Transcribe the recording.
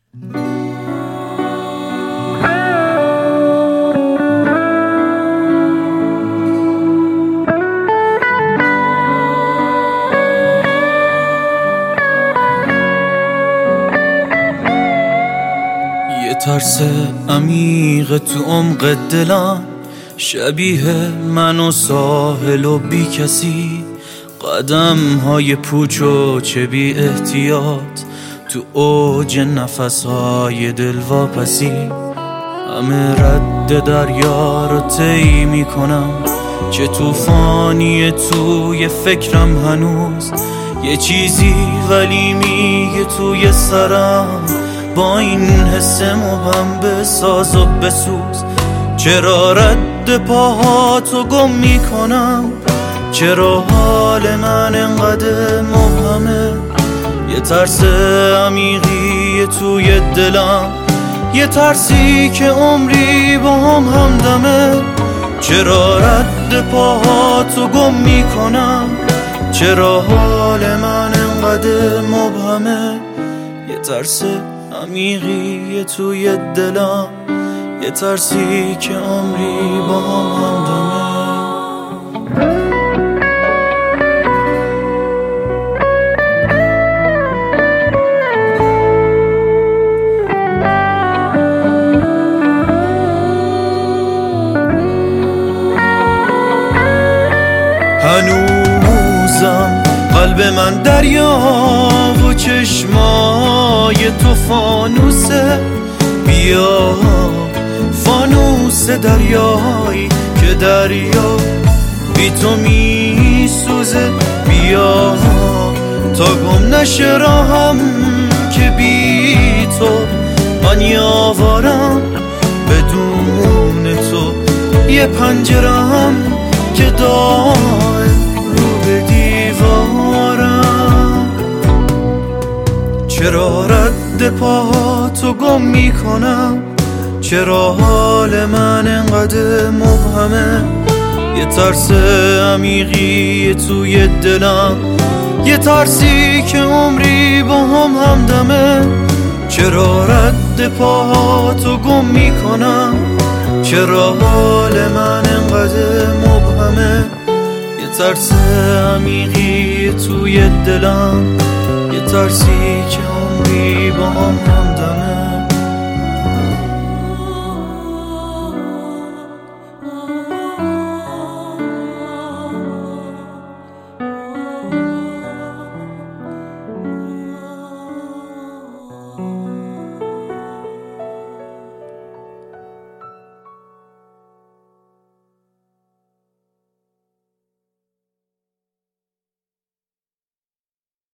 یه ترس عمیق تو عمق دلم، شبیه من و ساحل و بی کسی، قدم های پوچ و چه بی احتیاط تو اوج نفس های دلواپسی. همه رد دریا رو طی میکنم، چه طوفانی توی فکرم هنوز، یه چیزی ولی میگه توی سرم با این حس مبهم بساز و بسوز. چرا رد پاهاتو گم میکنم؟ چرا حال من انقدر مبهمه؟ یه ترس عمیقی توی دلم، یه ترسی که عمری با هم همدمه. چرا رد پاهاتو گم میکنم؟ چرا حال من انقدر مبهمه؟ یه ترس عمیقی توی دلم، یه ترسی که عمری با هم همدمه. هنوزم قلب من دریا و چشمای تو فانوسه. بیا فانوس دریایی که دریا بی تو می سوزه. بیا تا گم نشه راهم که بی تو من یاورم، بدون تو یه پنجرم که دائم رو به دیوارم. چرا رد پاهاتو گم میکنم؟ چرا حال من انقدر مبهمه؟ یه ترس عمیقی توی دلم، یه ترسی که عمری با هم همدمه. چرا رد پاهاتو گم میکنم؟ چرا حال من انقدر مبهمه؟ یه ترس عمیقی توی دلم، یه ترسی که عمری با هم